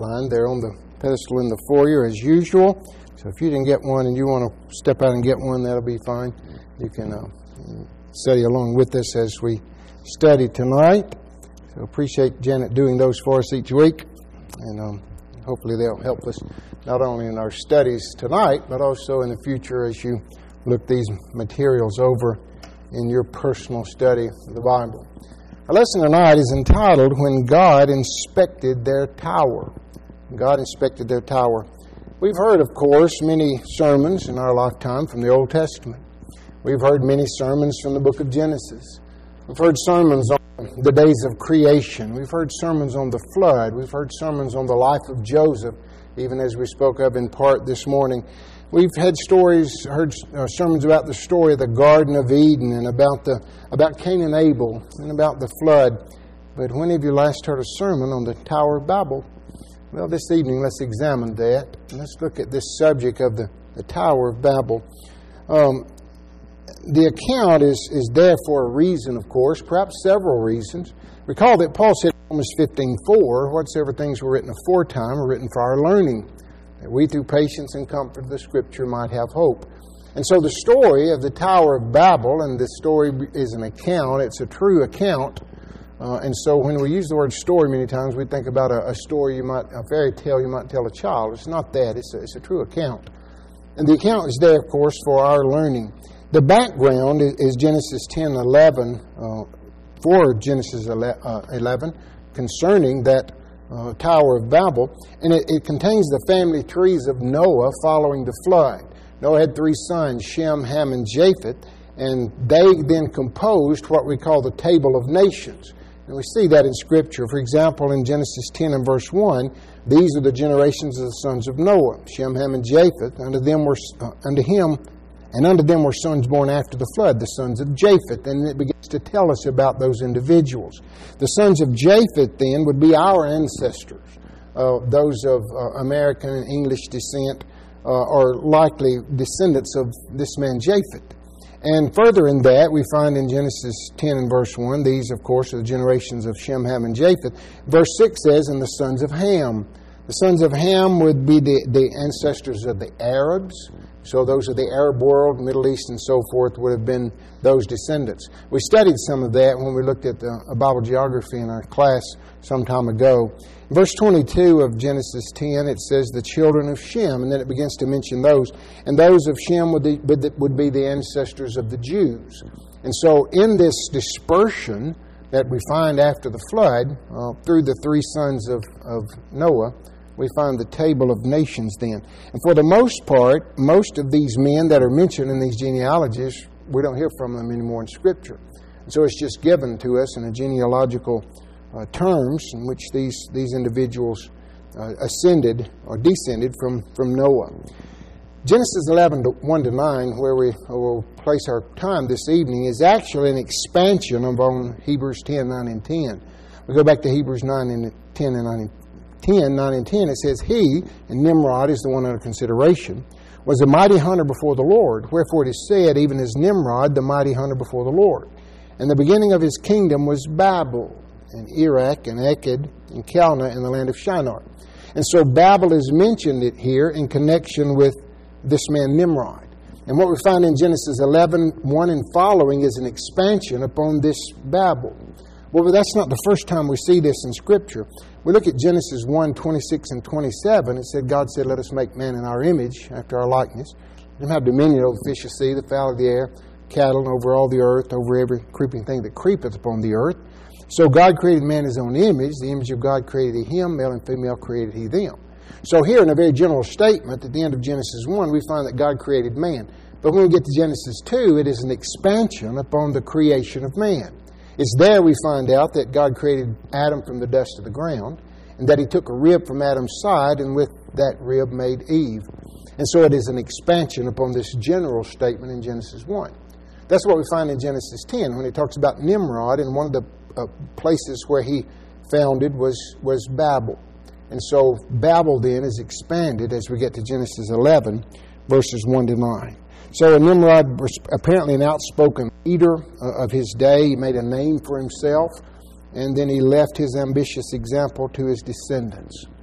outline. They're on the pedestal in the foyer as usual. So if you didn't get one and you want to step out and get one, that'll be fine. You can study along with us as we study tonight. So appreciate Janet doing those for us each week. And hopefully they'll help us not only in our studies tonight, but also in the future as you look these materials over in your personal study of the Bible. Our lesson tonight is entitled, When God Inspected Their Tower. God inspected their tower. We've heard, of course, many sermons in our lifetime from the Old Testament. We've heard many sermons from the book of Genesis. We've heard sermons on the days of creation. We've heard sermons on the flood. We've heard sermons on the life of Joseph, even as we spoke of in part this morning. We've heard sermons about the story of the Garden of Eden and about Cain and Abel and about the flood. But when have you last heard a sermon on the Tower of Babel? Well, this evening, let's examine that. Let's look at this subject of the Tower of Babel. The account is there for a reason, of course, perhaps several reasons. Recall that Paul said in Romans 15:4, whatsoever things were written aforetime are written for our learning, that we through patience and comfort of the Scripture might have hope. And so the story of the Tower of Babel, and this story is an account, it's a true account. And so when we use the word story many times, we think about a story a fairy tale you might tell a child. It's not that. It's a true account. And the account is there, of course, for our learning. The background is Genesis 10:11, for Genesis 11, concerning that Tower of Babel. And it contains the family trees of Noah following the flood. Noah had 3 sons, Shem, Ham, and Japheth. And they then composed what we call the Table of Nations. And we see that in Scripture. For example, in Genesis 10 and verse 1, these are the generations of the sons of Noah, Shem, Ham, and Japheth. Unto them were sons born after the flood, the sons of Japheth. And it begins to tell us about those individuals. The sons of Japheth, then, would be our ancestors. Those of American and English descent are likely descendants of this man Japheth. And further in that, we find in Genesis 10 and verse 1, these, of course, are the generations of Shem, Ham, and Japheth. Verse 6 says, and the sons of Ham. The sons of Ham would be the ancestors of the Arabs. So those of the Arab world, Middle East, and so forth would have been those descendants. We studied some of that when we looked at Bible geography in our class some time ago. In verse 22 of Genesis 10, it says the children of Shem, and then it begins to mention those. And those of Shem would be the ancestors of the Jews. And so in this dispersion that we find after the flood, through the 3 sons of Noah, we find the Table of Nations then. And for the most part, most of these men that are mentioned in these genealogies, we don't hear from them anymore in Scripture. And so it's just given to us in a genealogical terms in which these individuals ascended or descended from Noah. Genesis 11, 1-9, where we will place our time this evening, is actually an expansion upon Hebrews 10, 9, and 10. We go back to Hebrews 9 and 10 and 9 and 10, it says, He, and Nimrod is the one under consideration, was a mighty hunter before the Lord. Wherefore it is said, even as Nimrod, the mighty hunter before the Lord. And the beginning of his kingdom was Babel, and Erech, and Akkad, and Calneh, in the land of Shinar. And so Babel is mentioned here in connection with this man Nimrod. And what we find in Genesis 11, 1 and following is an expansion upon this Babel. Well, that's not the first time we see this in Scripture. We look at Genesis 1, 26 and 27. It said, God said, let us make man in our image, after our likeness. Let him have dominion over the fish of the sea, the fowl of the air, cattle, and over all the earth, over every creeping thing that creepeth upon the earth. So God created man in his own image. The image of God created he him, male and female created he them. So here in a very general statement, at the end of Genesis 1, we find that God created man. But when we get to Genesis 2, it is an expansion upon the creation of man. It's there we find out that God created Adam from the dust of the ground, and that he took a rib from Adam's side, and with that rib made Eve. And so it is an expansion upon this general statement in Genesis 1. That's what we find in Genesis 10, when it talks about Nimrod, and one of the places where he founded was Babel. And so Babel then is expanded as we get to Genesis 11, verses 1-9. So Nimrod was apparently an outspoken leader of his day. He made a name for himself, and then he left his ambitious example to his descendants.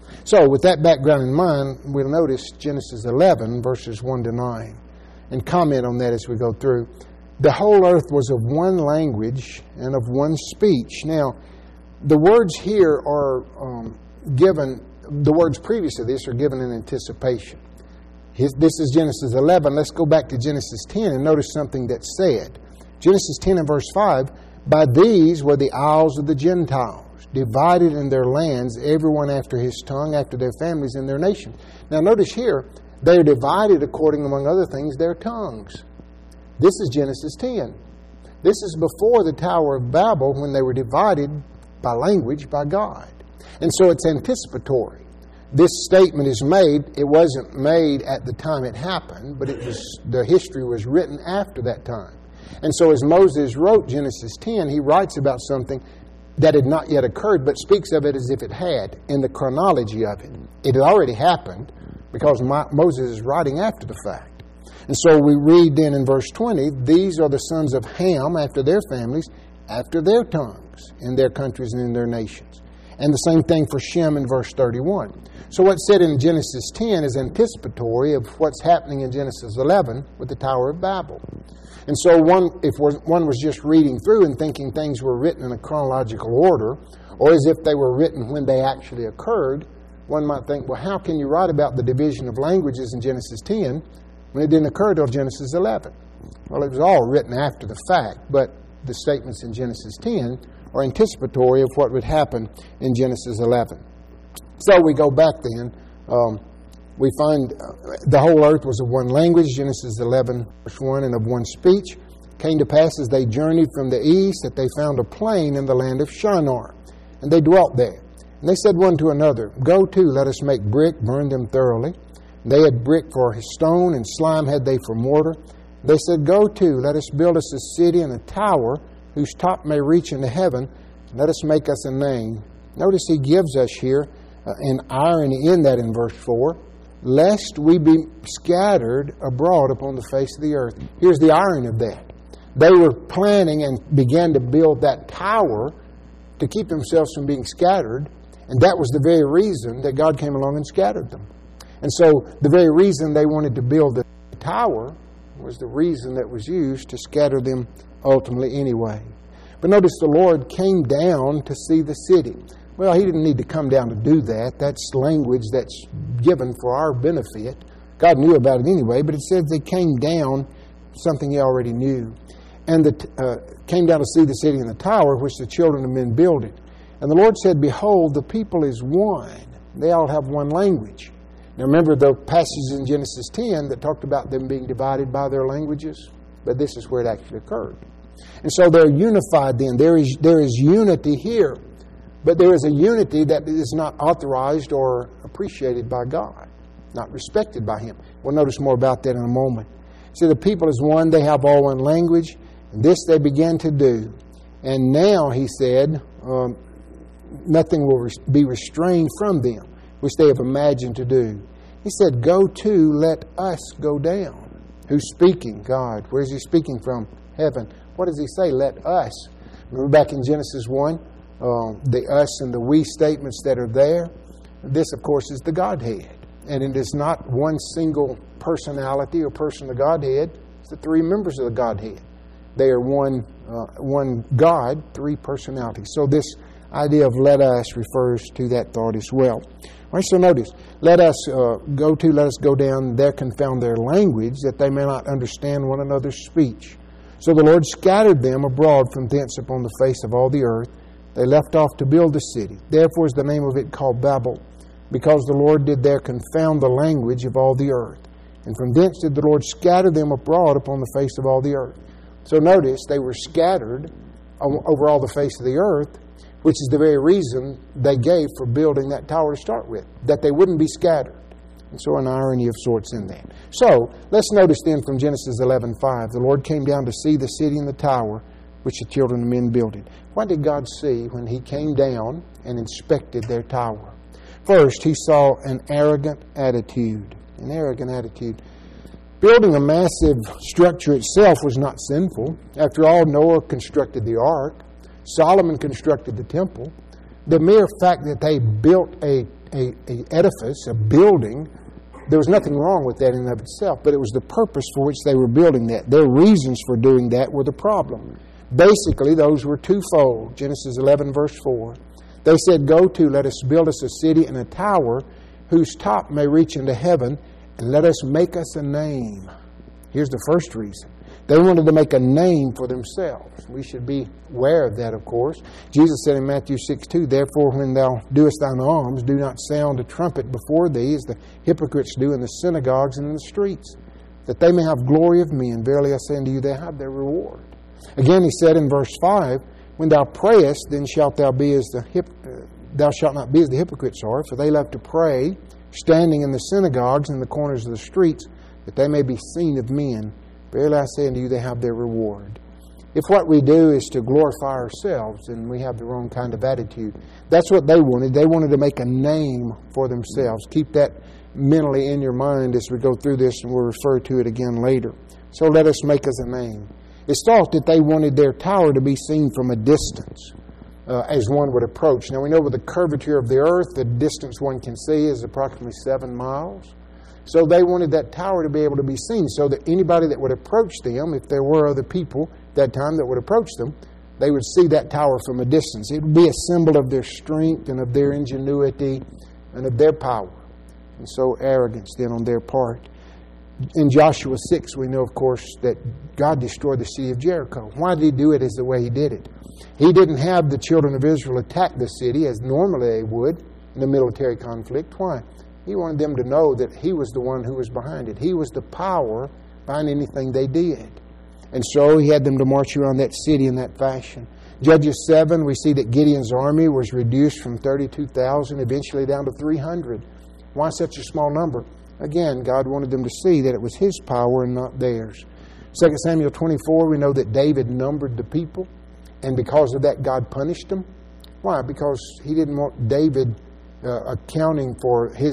So, with that background in mind, we'll notice Genesis 11, verses 1 to 9, and comment on that as we go through. The whole earth was of one language and of one speech. Now, the words here are given, the words previous to this are given in anticipation. This is Genesis 11. Let's go back to Genesis 10 and notice something that's said. Genesis 10 and verse 5, by these were the isles of the Gentiles, divided in their lands, everyone after his tongue, after their families and their nations. Now notice here, they are divided according, among other things, their tongues. This is Genesis 10. This is before the Tower of Babel, when they were divided by language by God. And so it's anticipatory. This statement is made, it wasn't made at the time it happened, but the history was written after that time. And so as Moses wrote Genesis 10, he writes about something that had not yet occurred, but speaks of it as if it had, in the chronology of it. It had already happened, because Moses is writing after the fact. And so we read then in verse 20, these are the sons of Ham after their families, after their tongues, in their countries and in their nations. And the same thing for Shem in verse 31. So what's said in Genesis 10 is anticipatory of what's happening in Genesis 11 with the Tower of Babel. And so if one was just reading through and thinking things were written in a chronological order, or as if they were written when they actually occurred, one might think, well, how can you write about the division of languages in Genesis 10 when it didn't occur till Genesis 11? Well, it was all written after the fact, but the statements in Genesis 10 are anticipatory of what would happen in Genesis 11. So we go back then. We find the whole earth was of one language, Genesis 11, verse 1, and of one speech. It came to pass as they journeyed from the east that they found a plain in the land of Shinar, and they dwelt there. And they said one to another, go to, let us make brick, burn them thoroughly. And they had brick for stone, and slime had they for mortar. They said, go to, let us build us a city and a tower, whose top may reach into heaven, and let us make us a name. Notice he gives us here an irony in that in verse 4, lest we be scattered abroad upon the face of the earth. Here's the irony of that. They were planning and began to build that tower to keep themselves from being scattered, and that was the very reason that God came along and scattered them. And so the very reason they wanted to build the tower was the reason that was used to scatter them ultimately anyway. But notice the Lord came down to see the city. Well, he didn't need to come down to do that. That's language that's given for our benefit. God knew about it anyway, but it says they came down, something he already knew. And came down to see the city and the tower, which the children of men builded. And the Lord said, behold, the people is one. They all have one language. Now remember the passages in Genesis 10 that talked about them being divided by their languages? But this is where it actually occurred. And so they're unified then. There is unity here. But there is a unity that is not authorized or appreciated by God, not respected by Him. We'll notice more about that in a moment. See, the people is one, they have all one language, and this they began to do. And now, he said, nothing will be restrained from them, which they have imagined to do. He said, go to, let us go down. Who's speaking? God. Where is he speaking from? Heaven. What does he say? Let us. Remember back in Genesis 1? The us and the we statements that are there. This, of course, is the Godhead. And it is not one single personality or person of the Godhead. It's the three members of the Godhead. They are one God, three personalities. So this idea of let us refers to that thought as well. All right, so notice, let us go down, there confound their language, that they may not understand one another's speech. So the Lord scattered them abroad from thence upon the face of all the earth. They left off to build the city. Therefore is the name of it called Babel, because the Lord did there confound the language of all the earth. And from thence did the Lord scatter them abroad upon the face of all the earth. So notice, they were scattered over all the face of the earth, which is the very reason they gave for building that tower to start with, that they wouldn't be scattered. And so an irony of sorts in that. So let's notice then from Genesis 11:5, the Lord came down to see the city and the tower, which the children of men builded. What did God see when he came down and inspected their tower? First, he saw an arrogant attitude. An arrogant attitude. Building a massive structure itself was not sinful. After all, Noah constructed the ark. Solomon constructed the temple. The mere fact that they built a edifice, a building. There was nothing wrong with that in and of itself, but it was the purpose for which they were building that. Their reasons for doing that were the problem. Basically, those were twofold. Genesis 11, verse 4. They said, "Go to, let us build us a city and a tower whose top may reach into heaven, and let us make us a name." Here's the first reason. They wanted to make a name for themselves. We should be aware of that, of course. Jesus said in Matthew 6:2, "Therefore, when thou doest thine alms, do not sound a trumpet before thee, as the hypocrites do in the synagogues and in the streets, that they may have glory of men. Verily I say unto you, they have their reward." Again, he said in verse 5, "When thou prayest, then shalt thou be as thou shalt not be as the hypocrites are, for they love to pray, standing in the synagogues and in the corners of the streets, that they may be seen of men. Verily I say unto you, they have their reward." If what we do is to glorify ourselves, then we have the wrong kind of attitude. That's what they wanted. They wanted to make a name for themselves. Keep that mentally in your mind as we go through this, and we'll refer to it again later. So let us make us a name. It's thought that they wanted their tower to be seen from a distance as one would approach. Now we know with the curvature of the earth, the distance one can see is approximately 7 miles. So they wanted that tower to be able to be seen so that anybody that would approach them, if there were other people at that time that would approach them, they would see that tower from a distance. It would be a symbol of their strength and of their ingenuity and of their power. And so arrogance then on their part. In Joshua 6, we know, of course, that God destroyed the city of Jericho. Why did he do it as the way he did it? He didn't have the children of Israel attack the city as normally they would in a military conflict. Why? He wanted them to know that he was the one who was behind it. He was the power behind anything they did. And so he had them to march around that city in that fashion. Judges 7, we see that Gideon's army was reduced from 32,000 eventually down to 300. Why such a small number? Again, God wanted them to see that it was his power and not theirs. 2 Samuel 24, we know that David numbered the people, and because of that, God punished them. Why? Because he didn't want David accounting for his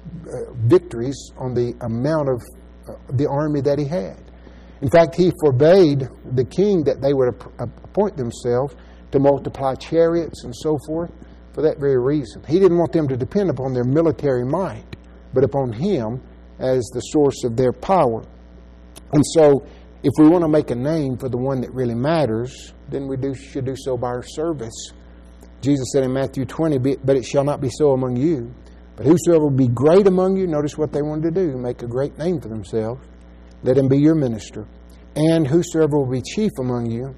victories on the amount of the army that he had. In fact, he forbade the king that they would appoint themselves to multiply chariots and so forth for that very reason. He didn't want them to depend upon their military might, but upon him as the source of their power. And so, if we want to make a name for the one that really matters, then we should do so by our service. Jesus said in Matthew 20, "But it shall not be so among you. But whosoever will be great among you," notice what they wanted to do, make a great name for themselves, "let him be your minister. And whosoever will be chief among you,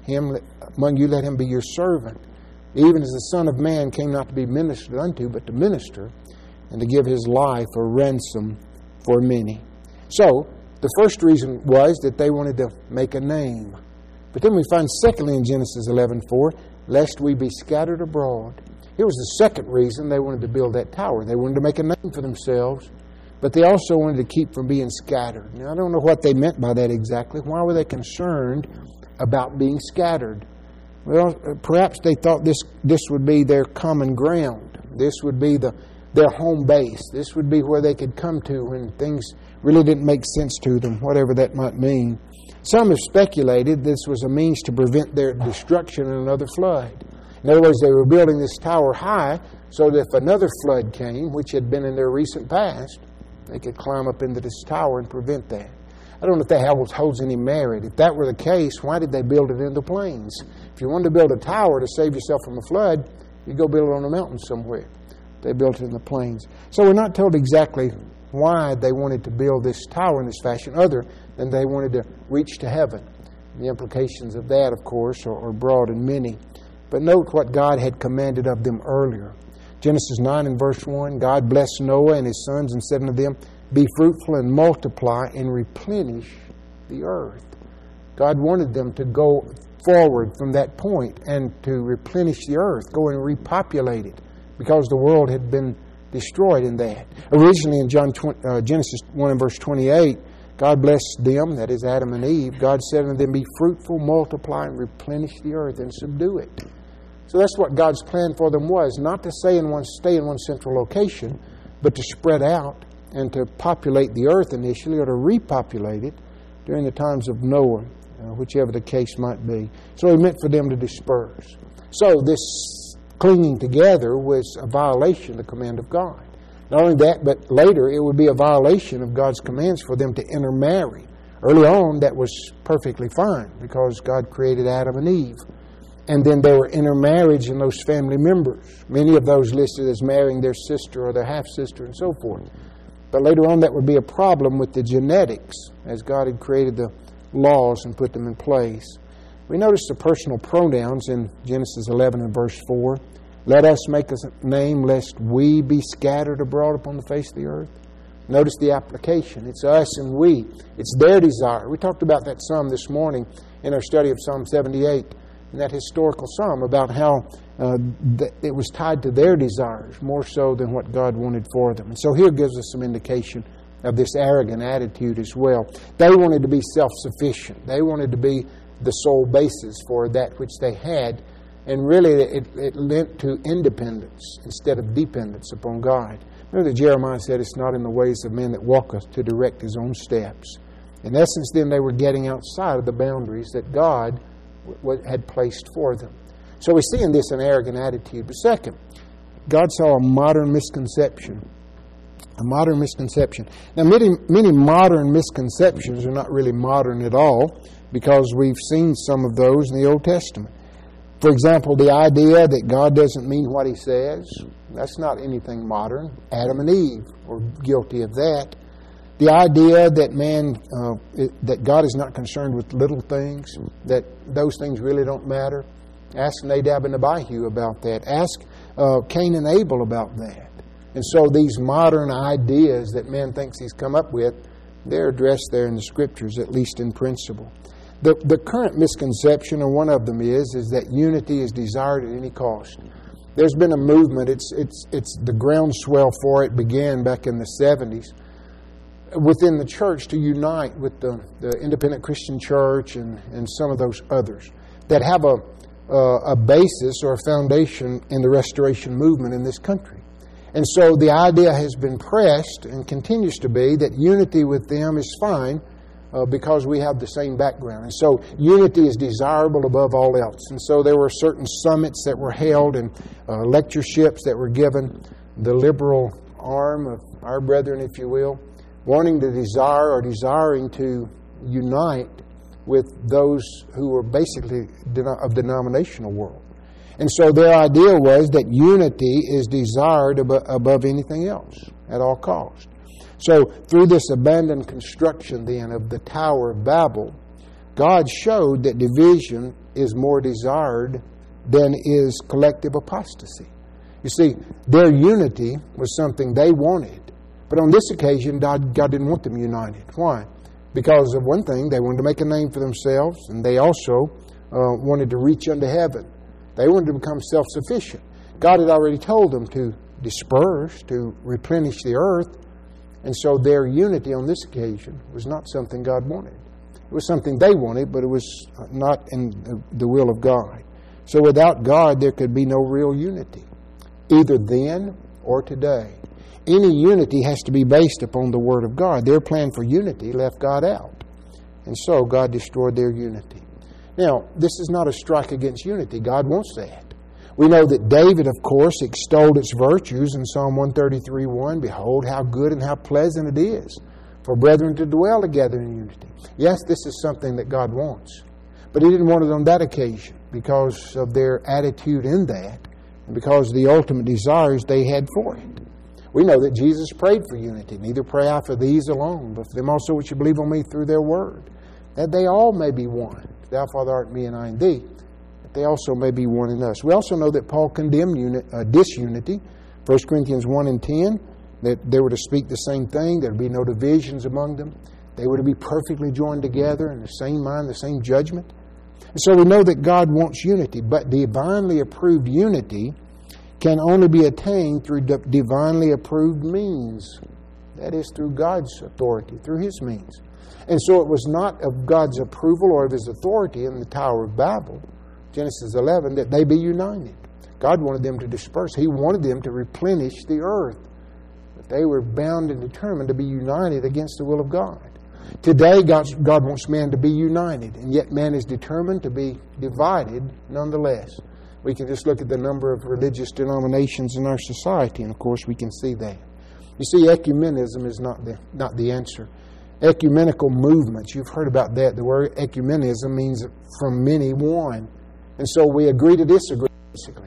let him be your servant. Even as the Son of Man came not to be ministered unto, but to minister, and to give his life a ransom for many." So, the first reason was that they wanted to make a name. But then we find secondly in Genesis 11:4, "Lest we be scattered abroad." Here was the second reason they wanted to build that tower. They wanted to make a name for themselves, but they also wanted to keep from being scattered. Now, I don't know what they meant by that exactly. Why were they concerned about being scattered? Well, perhaps they thought this would be their common ground. This would be their home base. This would be where they could come to when things really didn't make sense to them, whatever that might mean. Some have speculated this was a means to prevent their destruction in another flood. In other words, they were building this tower high so that if another flood came, which had been in their recent past, they could climb up into this tower and prevent that. I don't know if that holds any merit. If that were the case, why did they build it in the plains? If you wanted to build a tower to save yourself from a flood, you'd go build it on a mountain somewhere. They built it in the plains. So we're not told exactly why they wanted to build this tower in this fashion, other than they wanted to reach to heaven. The implications of that, of course, are broad and many. But note what God had commanded of them earlier. Genesis 9 and verse 1, "God blessed Noah and his sons and said unto them, Be fruitful and multiply and replenish the earth." God wanted them to go forward from that point and to replenish the earth, go and repopulate it, because the world had been destroyed in that. Originally in Genesis 1 and verse 28, God blessed them, that is Adam and Eve. God said unto them, "Be fruitful, multiply, and replenish the earth, and subdue it." So that's what God's plan for them was, not to stay in one central location, but to spread out and to populate the earth initially, or to repopulate it during the times of Noah, whichever the case might be. So he meant for them to disperse. So this clinging together was a violation of the command of God. Not only that, but later it would be a violation of God's commands for them to intermarry. Early on, that was perfectly fine because God created Adam and Eve. And then there were intermarriage in those family members. Many of those listed as marrying their sister or their half-sister and so forth. But later on, that would be a problem with the genetics as God had created the laws and put them in place. We notice the personal pronouns in Genesis 11 and verse 4. Let us make us a name lest we be scattered abroad upon the face of the earth. Notice the application. It's us and we. It's their desire. We talked about that psalm this morning in our study of Psalm 78, in that historical psalm about how it was tied to their desires more so than what God wanted for them. And so here gives us some indication of this arrogant attitude as well. They wanted to be self-sufficient. They wanted to be the sole basis for that which they had. And really it lent to independence instead of dependence upon God. Remember that Jeremiah said, it's not in the ways of man that walketh to direct his own steps. In essence, then, they were getting outside of the boundaries that God had placed for them. So we see in this an arrogant attitude. But second, God saw a modern misconception. A modern misconception. Now, many modern misconceptions are not really modern at all because we've seen some of those in the Old Testament. For example, the idea that God doesn't mean what He says, that's not anything modern. Adam and Eve were guilty of that. The idea that that God is not concerned with little things, that those things really don't matter. Ask Nadab and Abihu about that. Ask Cain and Abel about that. And so these modern ideas that man thinks he's come up with, they're addressed there in the Scriptures, at least in principle. The current misconception, or one of them is that unity is desired at any cost. There's been a movement. It's the groundswell for it began back in the 70s within the church to unite with the Independent Christian Church and some of those others that have a basis or a foundation in the Restoration movement in this country. And so the idea has been pressed and continues to be that unity with them is fine because we have the same background. And so unity is desirable above all else. And so there were certain summits that were held and lectureships that were given, the liberal arm of our brethren, if you will, wanting to desire or desiring to unite with those who were basically of denominational world. And so their idea was that unity is desired above anything else at all cost. So through this abandoned construction then of the Tower of Babel, God showed that division is more desired than is collective apostasy. You see, their unity was something they wanted. But on this occasion, God didn't want them united. Why? Because of one thing, they wanted to make a name for themselves, and they also wanted to reach unto heaven. They wanted to become self-sufficient. God had already told them to disperse, to replenish the earth, and so their unity on this occasion was not something God wanted. It was something they wanted, but it was not in the will of God. So without God, there could be no real unity, either then or today. Any unity has to be based upon the Word of God. Their plan for unity left God out. And so God destroyed their unity. Now, this is not a strike against unity. God wants that. We know that David, of course, extolled its virtues in Psalm 133:1. Behold, how good and how pleasant it is for brethren to dwell together in unity. Yes, this is something that God wants. But He didn't want it on that occasion because of their attitude in that and because of the ultimate desires they had for it. We know that Jesus prayed for unity. Neither pray I for these alone, but for them also which you believe on me through their word, that they all may be one. Thou, Father, art in me and I in thee, that they also may be one in us. We also know that Paul condemned disunity. 1 Corinthians 1 and 10, that they were to speak the same thing. There would be no divisions among them. They were to be perfectly joined together in the same mind, the same judgment. And so we know that God wants unity, but divinely approved unity can only be attained through divinely approved means. That is, through God's authority, through His means. And so it was not of God's approval or of His authority in the Tower of Babel, Genesis 11, that they be united. God wanted them to disperse. He wanted them to replenish the earth. But they were bound and determined to be united against the will of God. Today, God wants man to be united, and yet man is determined to be divided nonetheless. We can just look at the number of religious denominations in our society, and of course we can see that. You see, ecumenism is not the answer. Ecumenical movements, you've heard about that. The word ecumenism means from many, one. And so we agree to disagree, basically.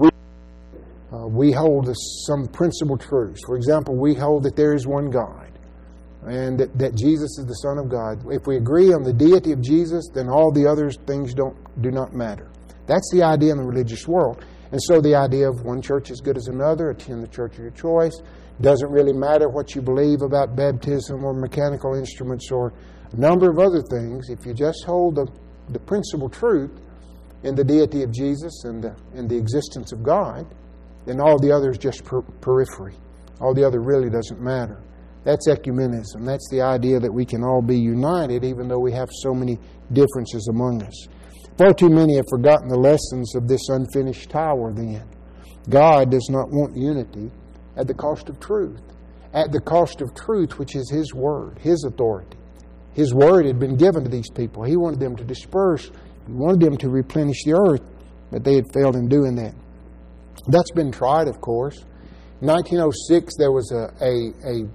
We hold some principal truths. For example, we hold that there is one God and that Jesus is the Son of God. If we agree on the deity of Jesus, then all the other things do not matter. That's the idea in the religious world. And so the idea of one church is good as another, attend the church of your choice. Doesn't really matter what you believe about baptism or mechanical instruments or a number of other things. If you just hold the principal truth in the deity of Jesus and the existence of God, then all the other is just periphery. All the other really doesn't matter. That's ecumenism. That's the idea that we can all be united even though we have so many differences among us. Far too many have forgotten the lessons of this unfinished tower then. God does not want unity at the cost of truth. At the cost of truth, which is His Word, His authority. His Word had been given to these people. He wanted them to disperse. He wanted them to replenish the earth, but they had failed in doing that. That's been tried, of course. In 1906, there was an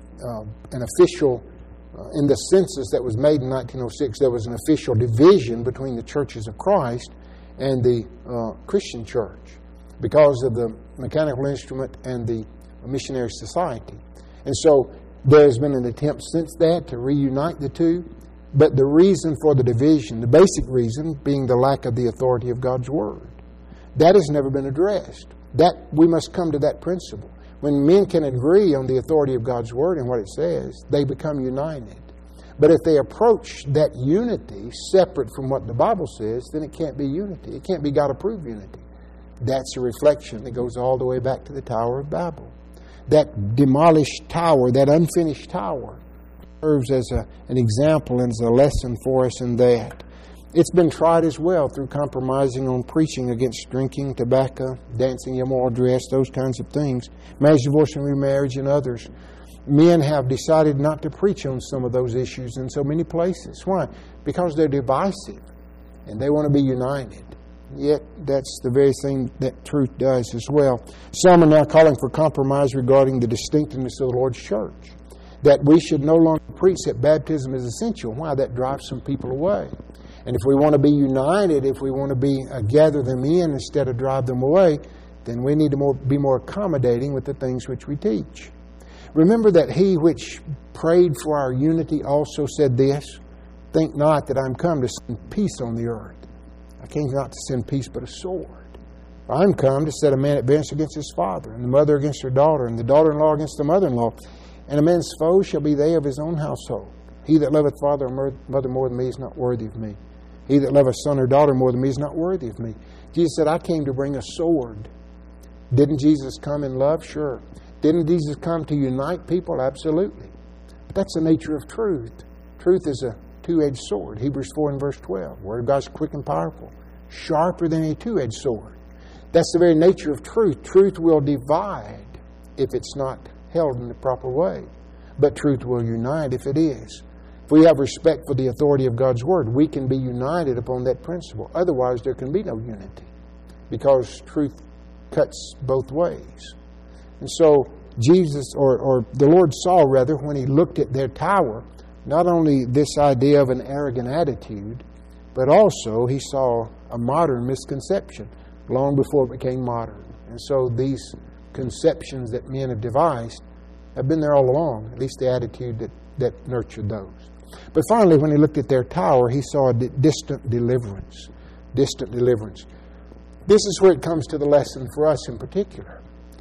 official, in the census that was made in 1906, there was an official division between the churches of Christ and the Christian church because of the mechanical instrument and the missionary society. And so there's been an attempt since that to reunite the two, but the reason for the division, the basic reason, being the lack of the authority of God's Word. That has never been addressed. That we must come to that principle. When men can agree on the authority of God's Word and what it says, they become united. But if they approach that unity separate from what the Bible says, then it can't be unity. It can't be God-approved unity. That's a reflection that goes all the way back to the Tower of Babel. That demolished tower, that unfinished tower, serves as an example and as a lesson for us in that. It's been tried as well through compromising on preaching against drinking, tobacco, dancing, immoral dress, those kinds of things, marriage, divorce, and remarriage, and others. Men have decided not to preach on some of those issues in so many places. Why? Because they're divisive and they want to be united. Yet that's the very thing that truth does as well. Some are now calling for compromise regarding the distinctiveness of the Lord's church. That we should no longer preach that baptism is essential. Why? That drives some people away. And if we want to be united, if we want to gather them in instead of drive them away, then we need to be more accommodating with the things which we teach. Remember that He which prayed for our unity also said this, "Think not that I'm come to send peace on the earth. I came not to send peace but a sword. For I'm come to set a man at variance against his father, and the mother against her daughter, and the daughter-in-law against the mother-in-law. And a man's foes shall be they of his own household. He that loveth father or mother more than me is not worthy of me. He that loveth son or daughter more than me is not worthy of me." Jesus said, "I came to bring a sword." Didn't Jesus come in love? Sure. Didn't Jesus come to unite people? Absolutely. But that's the nature of truth. Truth is a two-edged sword. Hebrews 4 and verse 12. Word of God's quick and powerful, sharper than a two-edged sword. That's the very nature of truth. Truth will divide if it's not held in the proper way. But truth will unite if it is. If we have respect for the authority of God's Word, we can be united upon that principle. Otherwise, there can be no unity because truth cuts both ways. And so Jesus, or the Lord saw rather, when He looked at their tower, not only this idea of an arrogant attitude, but also He saw a modern misconception long before it became modern. And so these conceptions that men have devised have been there all along, at least the attitude that nurtured those. But finally, when He looked at their tower, He saw a distant deliverance. Distant deliverance. This is where it comes to the lesson for us in particular.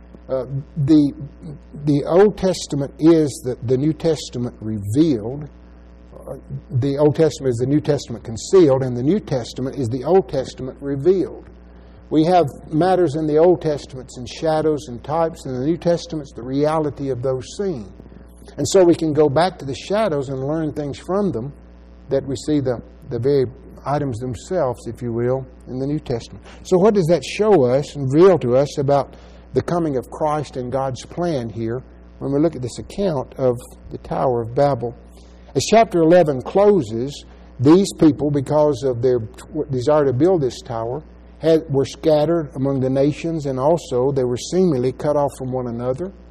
The Old Testament is the New Testament revealed. The Old Testament is the New Testament concealed, and the New Testament is the Old Testament revealed. We have matters in the Old Testaments and shadows and types, and in the New Testament's the reality of those seen. And so we can go back to the shadows and learn things from them that we see the very items themselves, if you will, in the New Testament. So what does that show us and reveal to us about the coming of Christ and God's plan here when we look at this account of the Tower of Babel? As chapter 11 closes, these people, because of their desire to build this tower, were scattered among the nations, and also they were seemingly cut off from one another.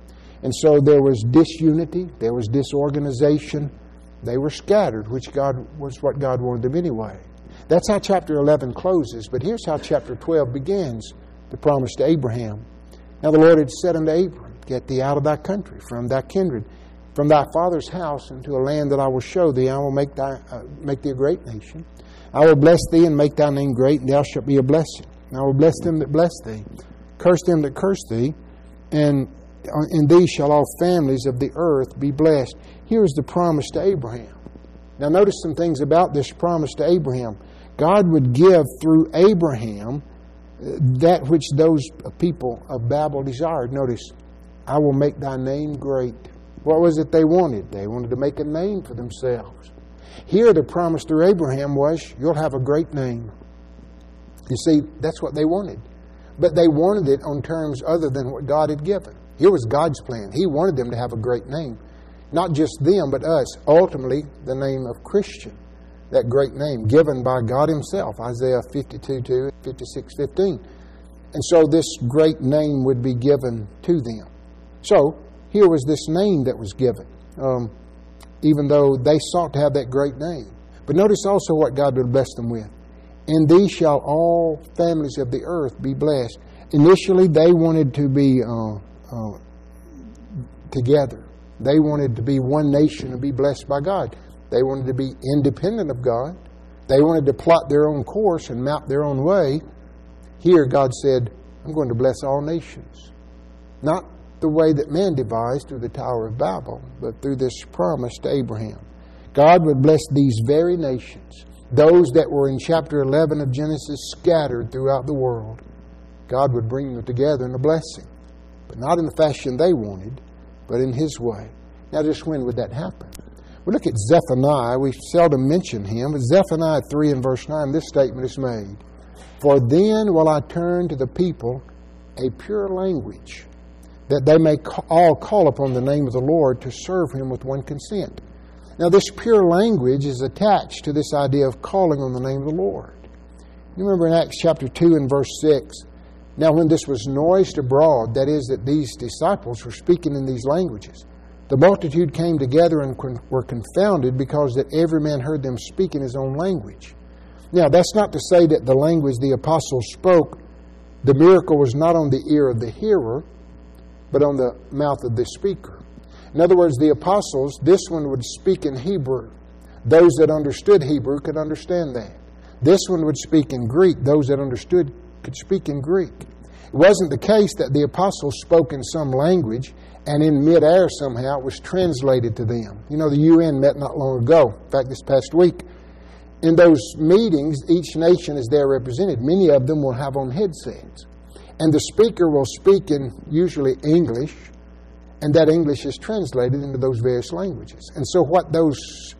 And so there was disunity, there was disorganization. They were scattered, which was what God wanted them anyway. That's how chapter 11 closes, but here's how chapter 12 begins, the promise to Abraham. Now the Lord had said unto Abram, get thee out of thy country, from thy kindred, from thy father's house, into a land that I will show thee. I will make thee a great nation. I will bless thee and make thy name great, and thou shalt be a blessing. And I will bless them that bless thee, curse them that curse thee, and in thee shall all families of the earth be blessed. Here's the promise to Abraham. Now notice some things about this promise to Abraham. God would give through Abraham that which those people of Babel desired. Notice, I will make thy name great. What was it they wanted? They wanted to make a name for themselves. Here the promise through Abraham was, you'll have a great name. You see, that's what they wanted. But they wanted it on terms other than what God had given. Here was God's plan. He wanted them to have a great name. Not just them, but us. Ultimately, the name of Christian. That great name given by God Himself. Isaiah 52:2, 56:15. And so this great name would be given to them. So, here was this name that was given. Even though they sought to have that great name. But notice also what God would bless them with. In thee shall all families of the earth be blessed. Initially, they wanted to be together. They wanted to be one nation and be blessed by God. They wanted to be independent of God. They wanted to plot their own course and map their own way. Here, God said, I'm going to bless all nations. Not the way that man devised through the Tower of Babel, but through this promise to Abraham. God would bless these very nations, those that were in chapter 11 of Genesis scattered throughout the world. God would bring them together in a blessing, but not in the fashion they wanted, but in His way. Now, just when would that happen? We look at Zephaniah. We seldom mention him, but Zephaniah 3 and verse 9, this statement is made. For then will I turn to the people a pure language, that they may all call upon the name of the Lord to serve Him with one consent. Now, this pure language is attached to this idea of calling on the name of the Lord. You remember in Acts chapter 2 and verse 6, now when this was noised abroad, that is, that these disciples were speaking in these languages, the multitude came together and were confounded because that every man heard them speak in his own language. Now, that's not to say that the language the apostles spoke, the miracle was not on the ear of the hearer, but on the mouth of the speaker. In other words, the apostles, this one would speak in Hebrew. Those that understood Hebrew could understand that. This one would speak in Greek. Those that understood could speak in Greek. It wasn't the case that the apostles spoke in some language and in midair somehow it was translated to them. You know, the UN met not long ago, in fact this past week. In those meetings, each nation is there represented. Many of them will have on headsets. And the speaker will speak in usually English, and that English is translated into those various languages. And so what those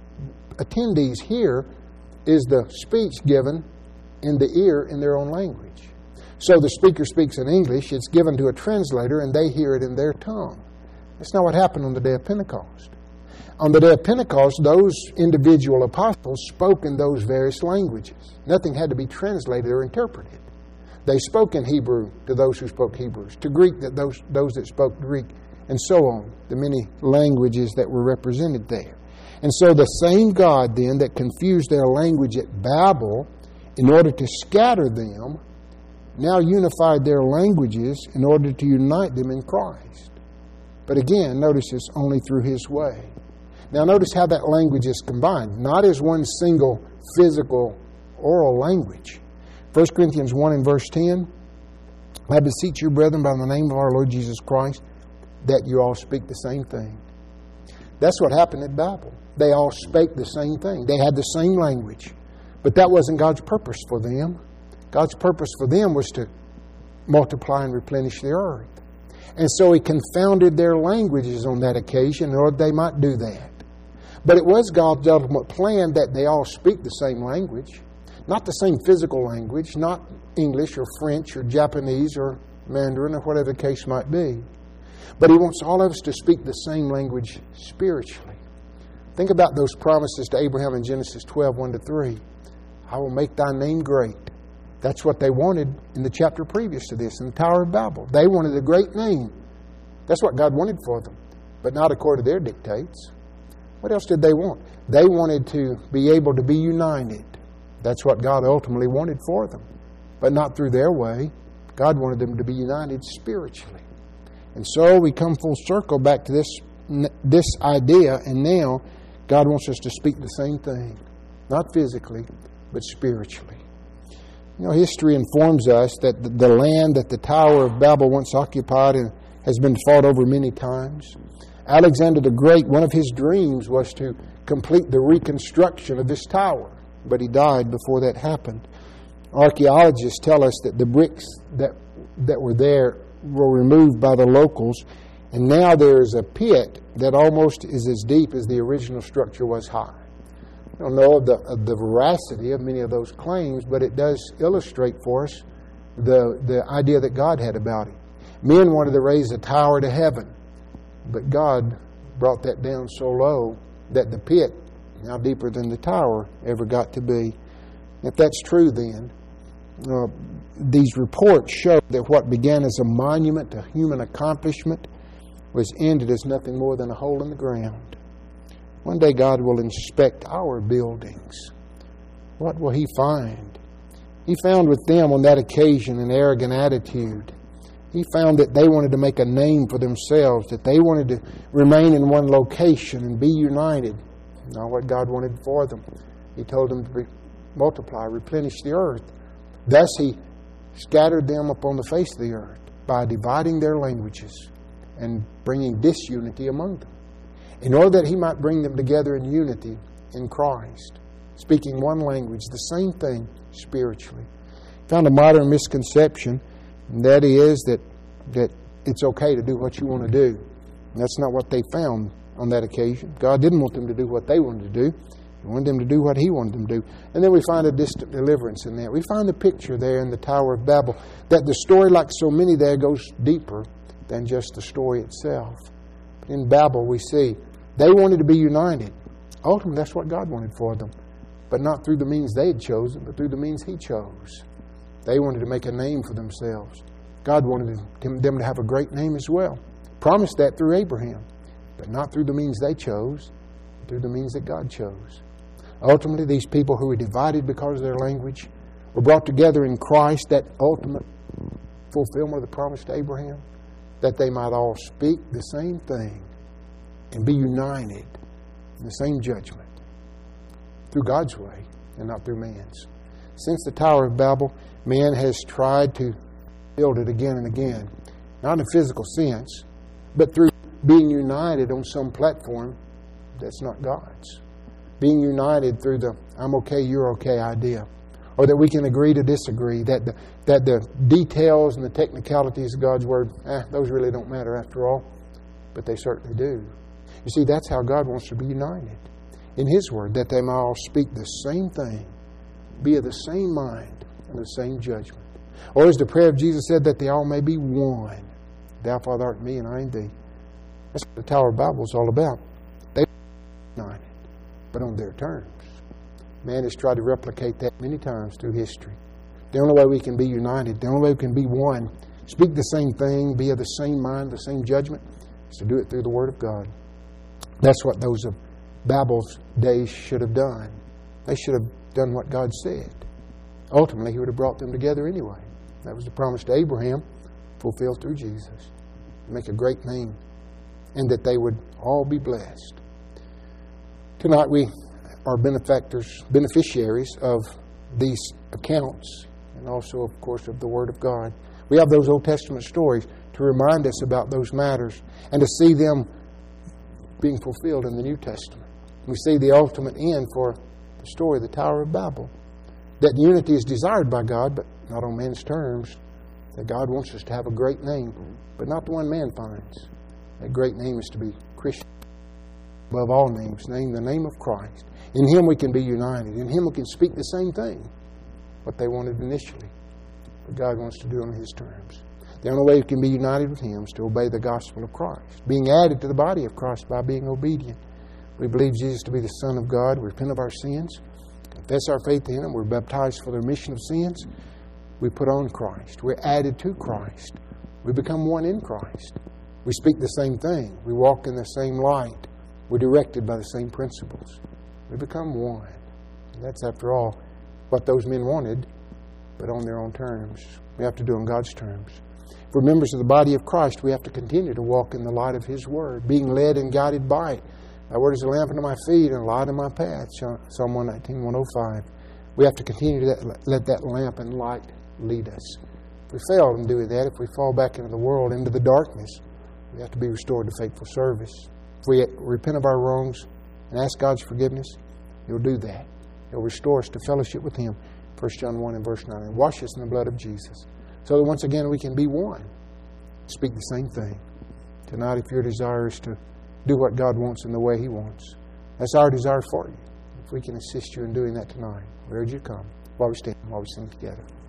attendees hear is the speech given in the ear in their own language. So the speaker speaks in English, it's given to a translator, and they hear it in their tongue. That's not what happened on the day of Pentecost. On the day of Pentecost, those individual apostles spoke in those various languages. Nothing had to be translated or interpreted. They spoke in Hebrew to those who spoke Hebrews, to Greek to those that spoke Greek, and so on, the many languages that were represented there. And so the same God then that confused their language at Babel in order to scatter them, now unified their languages in order to unite them in Christ. But again, notice it's only through His way. Now notice how that language is combined, not as one single physical oral language. 1 Corinthians 1 and verse 10, I beseech you, brethren, by the name of our Lord Jesus Christ, that you all speak the same thing. That's what happened at Babel. They all spake the same thing. They had the same language. But that wasn't God's purpose for them. God's purpose for them was to multiply and replenish the earth. And so He confounded their languages on that occasion in order they might do that. But it was God's ultimate plan that they all speak the same language. Not the same physical language, not English or French or Japanese or Mandarin or whatever the case might be. But He wants all of us to speak the same language spiritually. Think about those promises to Abraham in Genesis 12, 1-3. I will make thy name great. That's what they wanted in the chapter previous to this, in the Tower of Babel. They wanted a great name. That's what God wanted for them, but not according to their dictates. What else did they want? They wanted to be able to be united. That's what God ultimately wanted for them, but not through their way. God wanted them to be united spiritually. And so we come full circle back to this idea, and now God wants us to speak the same thing, not physically, but spiritually. You know, history informs us that the land that the Tower of Babel once occupied has been fought over many times. Alexander the Great, one of his dreams was to complete the reconstruction of this tower, but he died before that happened. Archaeologists tell us that the bricks that were there were removed by the locals, and now there is a pit that almost is as deep as the original structure was high. I don't know of the veracity of many of those claims, but it does illustrate for us the idea that God had about it. Men wanted to raise a tower to heaven, but God brought that down so low that the pit, now deeper than the tower, ever got to be. If that's true, then these reports show that what began as a monument to human accomplishment was ended as nothing more than a hole in the ground. One day God will inspect our buildings. What will He find? He found with them on that occasion an arrogant attitude. He found that they wanted to make a name for themselves, that they wanted to remain in one location and be united. Not what God wanted for them. He told them to multiply, replenish the earth. Thus He scattered them upon the face of the earth by dividing their languages and bringing disunity among them, in order that He might bring them together in unity in Christ, speaking one language, the same thing spiritually. Found a modern misconception, and that is that it's okay to do what you want to do. And that's not what they found on that occasion. God didn't want them to do what they wanted to do. He wanted them to do what He wanted them to do. And then we find a distant deliverance in that. We find the picture there in the Tower of Babel, that the story, like so many there, goes deeper than just the story itself. In Babel, we see they wanted to be united. Ultimately, that's what God wanted for them, but not through the means they had chosen, but through the means He chose. They wanted to make a name for themselves. God wanted them to have a great name as well. Promised that through Abraham, but not through the means they chose, but through the means that God chose. Ultimately, these people who were divided because of their language were brought together in Christ, that ultimate fulfillment of the promise to Abraham, that they might all speak the same thing and be united in the same judgment through God's way and not through man's. Since the Tower of Babel, man has tried to build it again and again, not in a physical sense, but through being united on some platform that's not God's. Being united through the I'm okay, you're okay idea. Or that we can agree to disagree, that the details and the technicalities of God's Word, those really don't matter after all, but they certainly do. You see, that's how God wants to be united in His Word, that they might all speak the same thing, be of the same mind and the same judgment. Or as the prayer of Jesus said, that they all may be one. Thou, Father, art in me and I in thee. That's what the Tower of Babel is all about. They are united, but on their terms. Man has tried to replicate that many times through history. The only way we can be united, the only way we can be one, speak the same thing, be of the same mind, the same judgment, is to do it through the Word of God. That's what those of Babel's days should have done. They should have done what God said. Ultimately, He would have brought them together anyway. That was the promise to Abraham, fulfilled through Jesus. Make a great name, and that they would all be blessed. Tonight we are beneficiaries of these accounts, and also, of course, of the Word of God. We have those Old Testament stories to remind us about those matters and to see them being fulfilled in the New Testament. We see the ultimate end for the story of the Tower of Babel. That unity is desired by God, but not on man's terms. That God wants us to have a great name, but not the one man finds. That great name is to be Christian. Above all names, name the name of Christ. In Him we can be united. In Him we can speak the same thing, what they wanted initially. But God wants to do it on His terms. The only way we can be united with Him is to obey the gospel of Christ, being added to the body of Christ by being obedient. We believe Jesus to be the Son of God. We repent of our sins, confess our faith in Him. We're baptized for the remission of sins. We put on Christ. We're added to Christ. We become one in Christ. We speak the same thing. We walk in the same light. We're directed by the same principles. We become one. And that's, after all, what those men wanted, but on their own terms. We have to do it on God's terms. If we're members of the body of Christ, we have to continue to walk in the light of His Word, being led and guided by it. Thy Word is a lamp unto my feet and a light on my path. Psalm 119, 105. We have to continue to let that lamp and light lead us. If we fail in doing that, if we fall back into the world, into the darkness, we have to be restored to faithful service. If we repent of our wrongs and ask God's forgiveness, He'll do that. He'll restore us to fellowship with Him. 1 John 1 and verse 9. And wash us in the blood of Jesus. So that once again we can be one. Speak the same thing. Tonight, if your desire is to do what God wants in the way He wants, that's our desire for you. If we can assist you in doing that tonight, we urge you to come while we stand, while we sing together.